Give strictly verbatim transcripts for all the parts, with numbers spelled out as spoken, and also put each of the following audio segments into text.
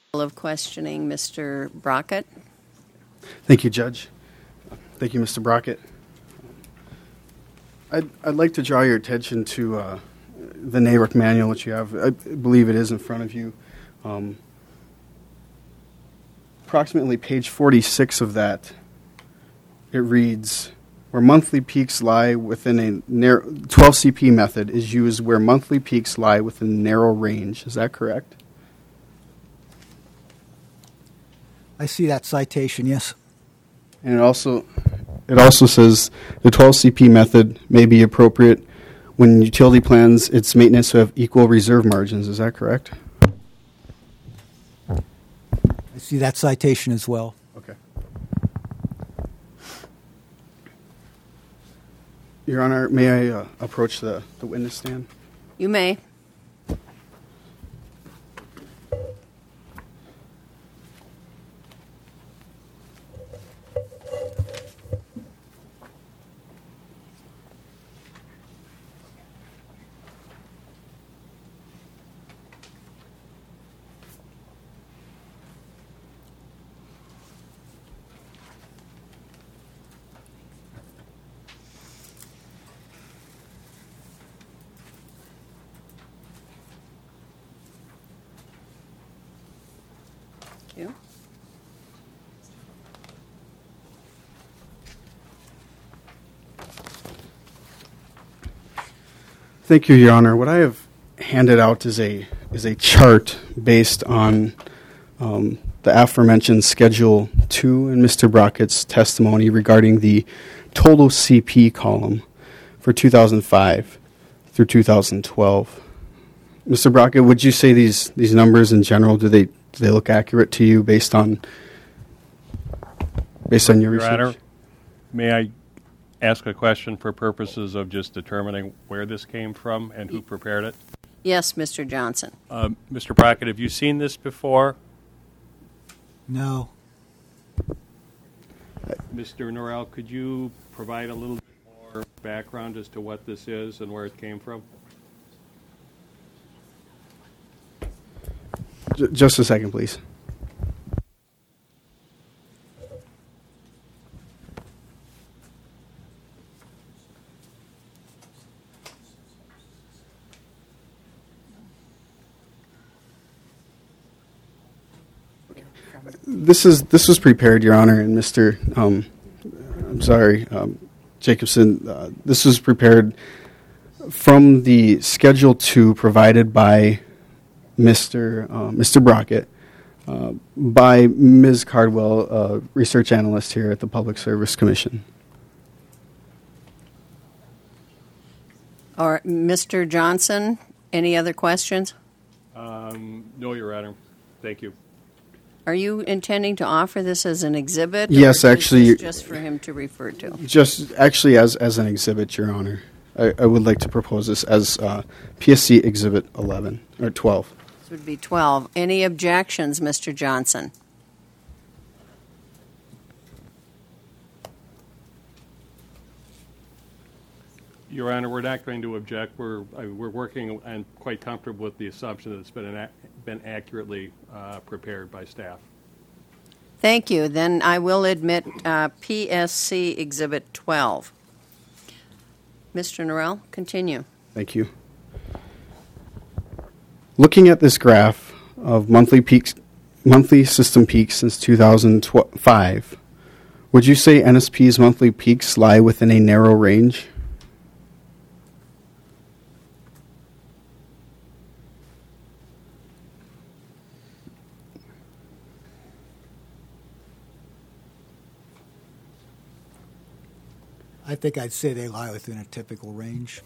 Of questioning, Mister Brockett. Thank you, Judge. Thank you, Mister Brockett. I'd, I'd like to draw your attention to uh, the N A R C manual that you have. I believe it is in front of you. Um, approximately page forty-six of that, it reads, where monthly peaks lie within a narrow, twelve C P method is used where monthly peaks lie within a narrow range. Is that correct? I see that citation, yes. And it also it also says the twelve C P method may be appropriate when utility plans its maintenance to have equal reserve margins. Is that correct? I see that citation as well. Okay. Your Honor, may I uh, approach the, the witness stand? You may. Thank you. Thank you, Your Honor. What I have handed out is a is a chart based on um, the aforementioned Schedule two and Mister Brockett's testimony regarding the total C P column for two thousand five through two thousand twelve. Mister Brockett, would you say these, these numbers in general, do they do they look accurate to you based on based on your, Your research? Honor, may I ask a question for purposes of just determining where this came from and who prepared it? Yes, Mister Johnson. Uh, Mister Brockett, have you seen this before? No. Mister Norrell, could you provide a little bit more background as to what this is and where it came from? J- just a second, please. This is this was prepared, Your Honor, and Mister Um, I'm sorry, um, Jacobson. Uh, this was prepared from the Schedule two provided by Mister Uh, Mister Brockett uh, by Miz Cardwell, uh, research analyst here at the Public Service Commission. Or Mister Johnson, any other questions? Um, no, Your Honor. Thank you. Are you intending to offer this as an exhibit? Yes, or is actually- this just for him to refer to? Just actually as, as an exhibit, Your Honor. I, I would like to propose this as uh, P S C Exhibit eleven, or twelve. This would be twelve. Any objections, Mister Johnson? Your Honor, we're not going to object. We're uh, we're working and quite comfortable with the assumption that it's been an, been accurately uh, prepared by staff. Thank you. Then I will admit uh, P S C Exhibit twelve. Mister Norrell, continue. Thank you. Looking at this graph of monthly peaks, monthly system peaks since two thousand five, would you say N S P's monthly peaks lie within a narrow range? I think I'd say they lie within a typical range.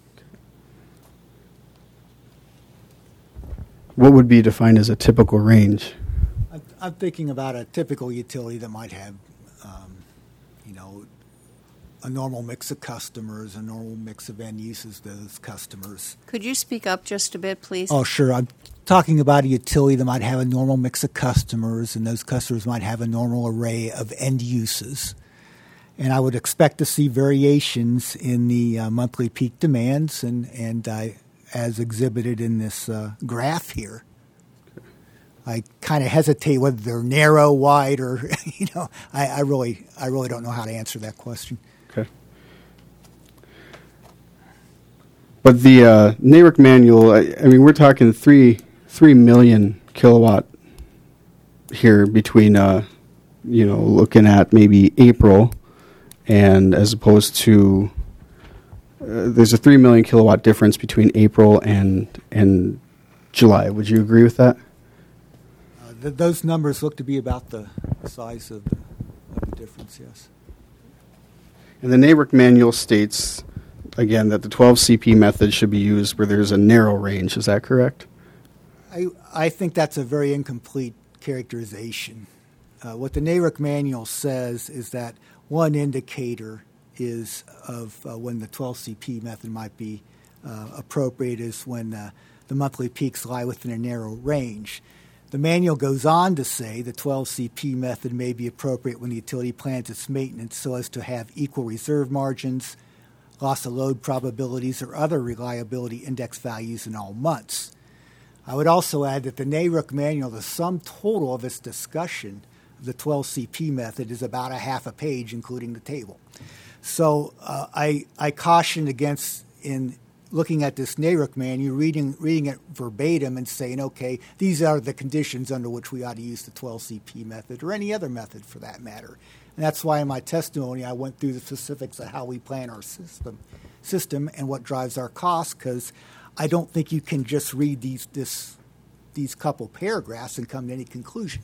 What would be defined as a typical range? I'm, I'm thinking about a typical utility that might have, um, you know, a normal mix of customers, a normal mix of end uses to those customers. Could you speak up just a bit, please? Oh, sure. I'm talking about a utility that might have a normal mix of customers, and those customers might have a normal array of end uses. And I would expect to see variations in the uh, monthly peak demands, and and uh, as exhibited in this uh, graph here. I kind of hesitate whether they're narrow, wide, or you know. I, I really, I really don't know how to answer that question. Okay. But the uh, NARUC manual, I, I mean, we're talking three three million kilowatt here between, uh, you know, looking at maybe April, and as opposed to uh, there's a three million kilowatt difference between April and and July. Would you agree with that? Uh, th- those numbers look to be about the size of the, of the difference. Yes. And the NARUC manual states, again, that the twelve C P method should be used where there's a narrow range. Is that correct? I, I think that's a very incomplete characterization. Uh, what the NARUC manual says is that one indicator is of uh, when the twelve C P method might be uh, appropriate is when uh, the monthly peaks lie within a narrow range. The manual goes on to say the twelve C P method may be appropriate when the utility plans its maintenance so as to have equal reserve margins, loss of load probabilities, or other reliability index values in all months. I would also add that the NARUC manual, the sum total of its discussion of the twelve C P method is about a half a page, including the table. So uh, I, I caution against, in looking at this NARUC manual, reading, reading it verbatim and saying, okay, these are the conditions under which we ought to use the twelve C P method, or any other method for that matter. And that's why in my testimony I went through the specifics of how we plan our system, system and what drives our costs, because I don't think you can just read these this these couple paragraphs and come to any conclusion.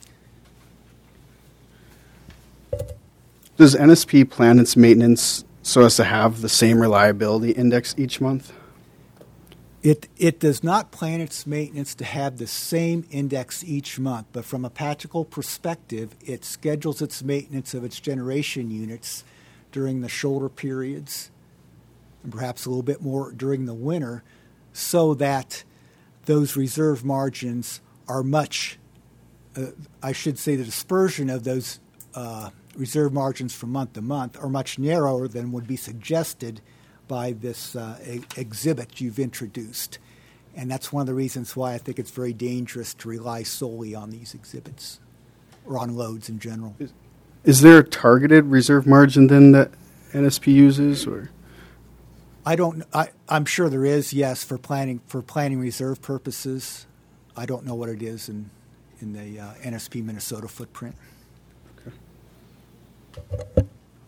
Does N S P plan its maintenance so as to have the same reliability index each month? It it does not plan its maintenance to have the same index each month, but from a practical perspective, it schedules its maintenance of its generation units during the shoulder periods, and perhaps a little bit more during the winter, so that those reserve margins are much, uh, I should say the dispersion of those uh, reserve margins from month to month are much narrower than would be suggested by this uh, e- exhibit you've introduced. And that's one of the reasons why I think it's very dangerous to rely solely on these exhibits or on loads in general. Is, is there a targeted reserve margin then that N S P uses, or? I don't. I, I'm sure there is. Yes, for planning for planning reserve purposes. I don't know what it is in in the uh, N S P Minnesota footprint. Okay.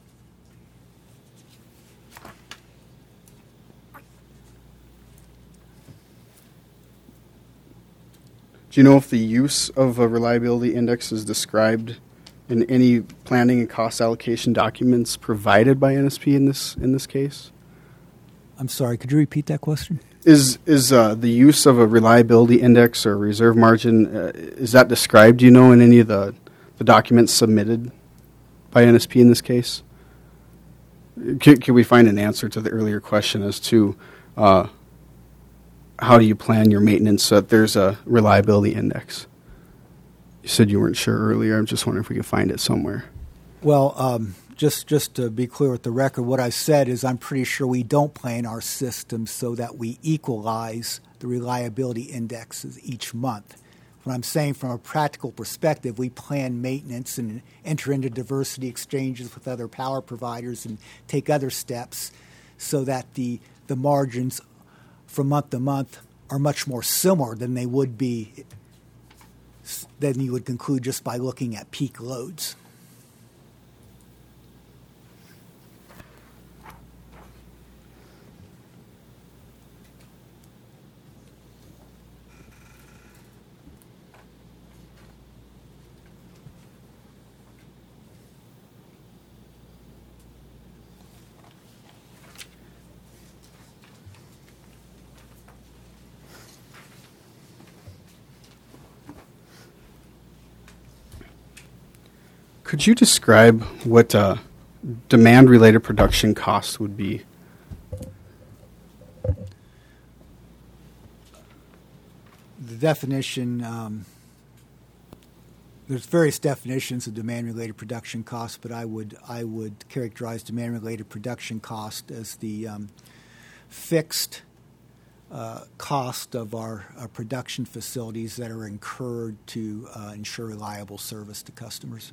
Do you know if the use of a reliability index is described in any planning and cost allocation documents provided by N S P in this in this case? I'm sorry, could you repeat that question? Is is uh, the use of a reliability index or reserve margin, uh, is that described, do you know, in any of the, the documents submitted by N S P in this case? Can, can we find an answer to the earlier question as to uh, how do you plan your maintenance so that there's a reliability index? You said you weren't sure earlier. I'm just wondering if we could find it somewhere. Well, um, just just to be clear with the record, what I said is I'm pretty sure we don't plan our system so that we equalize the reliability indexes each month. What I'm saying from a practical perspective, we plan maintenance and enter into diversity exchanges with other power providers and take other steps so that the the margins from month to month are much more similar than they would be, than you would conclude just by looking at peak loads. Could you describe what uh, demand-related production cost would be? The definition, um, there's various definitions of demand-related production cost, but I would I would characterize demand-related production cost as the um, fixed uh, cost of our, our production facilities that are incurred to uh, ensure reliable service to customers.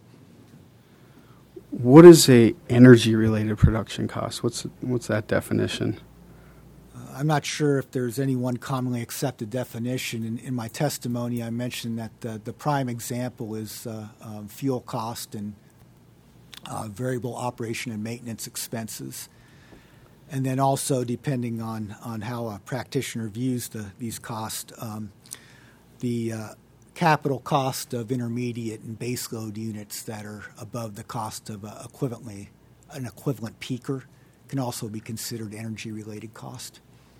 What is a energy-related production cost? What's what's that definition? Uh, I'm not sure if there's any one commonly accepted definition. In, in my testimony, I mentioned that the, the prime example is uh, um, fuel cost and uh, variable operation and maintenance expenses. And then also, depending on, on how a practitioner views the, these costs, um, the uh, capital cost of intermediate and base load units that are above the cost of a equivalently, an equivalent peaker can also be considered energy-related cost.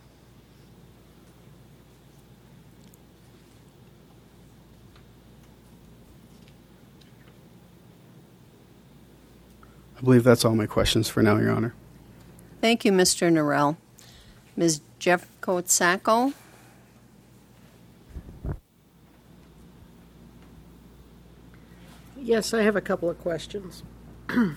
I believe that's all my questions for now, Your Honor. Thank you, Mister Norrell. Miz Jeffcoat-Sacco? Yes, I have a couple of questions. um,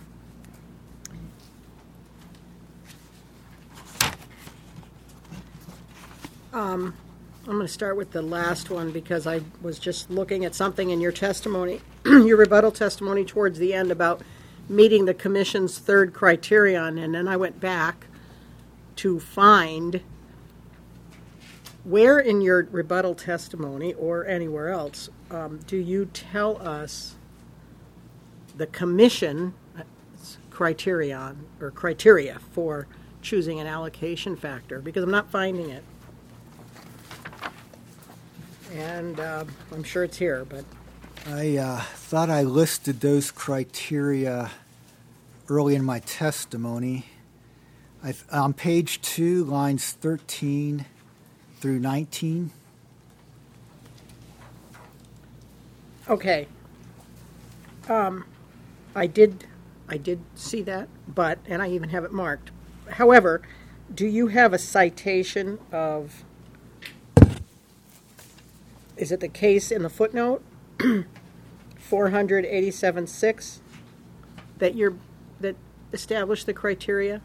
I'm going to start with the last one because I was just looking at something in your testimony, your rebuttal testimony towards the end about meeting the commission's third criterion, and then I went back to find where in your rebuttal testimony or anywhere else um, do you tell us the commission criterion or criteria for choosing an allocation factor, because I'm not finding it. And uh, I'm sure it's here, but I uh, thought I listed those criteria early in my testimony. I've, on page two, lines thirteen through nineteen. okay. Um, I did, I did see that, but and I even have it marked. However, do you have a citation of? Is it the case in the footnote, four hundred eighty-seven six, that you're that established the criteria,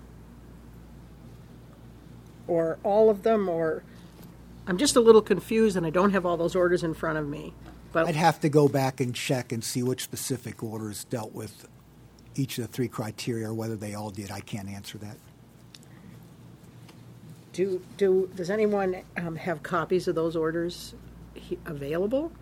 or all of them, or I'm just a little confused, and I don't have all those orders in front of me. But I'd have to go back and check and see which specific orders dealt with each of the three criteria, or whether they all did. I can't answer that. do do does anyone um, have copies of those orders he, available?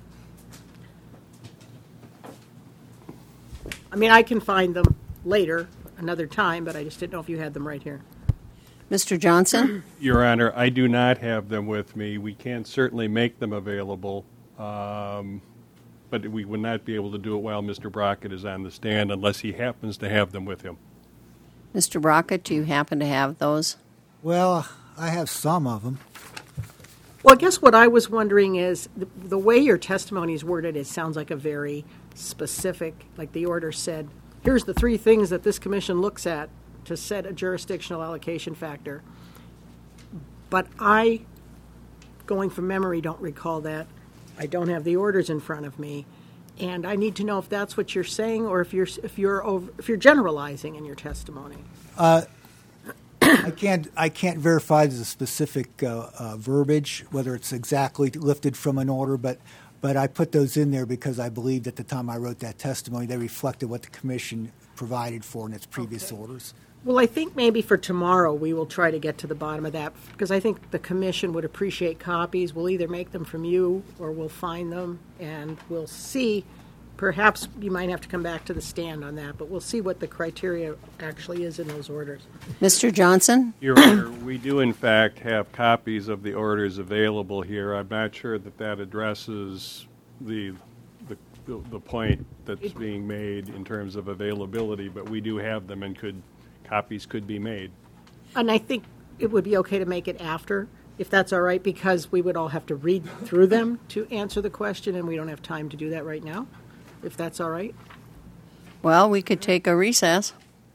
I mean, I can find them later, another time, but I just didn't know if you had them right here. Mister Johnson? Your Honor, I do not have them with me. We can certainly make them available, um, but we would not be able to do it while Mister Brockett is on the stand unless he happens to have them with him. Mister Brockett, do you happen to have those? Well, I have some of them. Well, I guess what I was wondering is the, the way your testimony is worded, it sounds like a very specific, like the order said, here's the three things that this commission looks at to set a jurisdictional allocation factor. But I, going from memory, don't recall that. I don't have the orders in front of me, and I need to know if that's what you're saying or if you're if you're over, if you're generalizing in your testimony. Uh, I can't. I can't verify the specific uh, uh, verbiage, whether it's exactly lifted from an order, but but I put those in there because I believed at the time I wrote that testimony they reflected what the commission provided for in its previous Okay. orders. Well, I think maybe for tomorrow we will try to get to the bottom of that, because I think the commission would appreciate copies. We'll either make them from you or we'll find them, and we'll see. Perhaps you might have to come back to the stand on that, but we'll see what the criteria actually is in those orders. Mister Johnson? Your Honor, we do in fact have copies of the orders available here. I'm not sure that that addresses the the, the point that's being made in terms of availability, but we do have them and could copies could be made. And I think it would be okay to make it after, if that's all right, because we would all have to read through them to answer the question, and we don't have time to do that right now, if that's all right. Well, we could take a recess.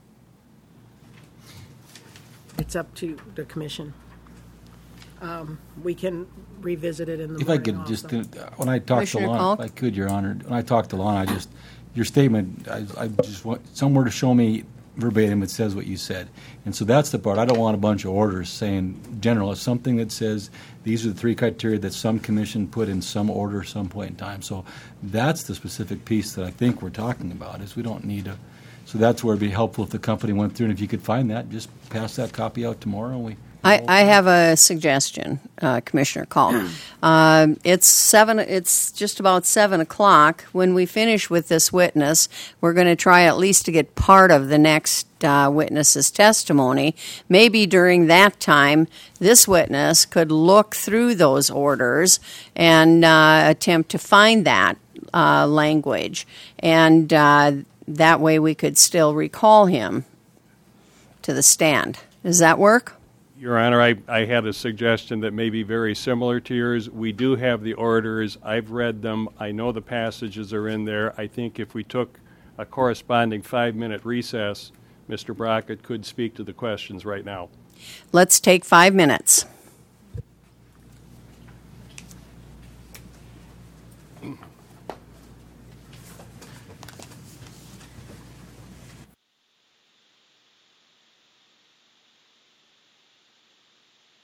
It's up to the commission. Um, we can revisit it in the If I morning could also. just, uh, when I talked to Commissioner Lon, Kalk? if I could, Your Honor, when I talked to Lon, I just, your statement, I, I just want somewhere to show me verbatim, it says what you said. And so that's the part. I don't want a bunch of orders saying general. It's something that says these are the three criteria that some commission put in some order some point in time. So that's the specific piece that I think we're talking about, is we don't need a, so that's where it'd be helpful if the company went through, and if you could find that, just pass that copy out tomorrow. And we. I, I have a suggestion, uh, Commissioner Call. Um, it's seven. It's just about seven o'clock. When we finish with this witness, we're going to try at least to get part of the next uh, witness's testimony. Maybe during that time, this witness could look through those orders and uh, attempt to find that uh, language, and uh, that way we could still recall him to the stand. Does that work? Your Honor, I, I had a suggestion that may be very similar to yours. We do have the orders. I've read them. I know the passages are in there. I think if we took a corresponding five-minute recess, Mister Brockett could speak to the questions right now. Let's take five minutes.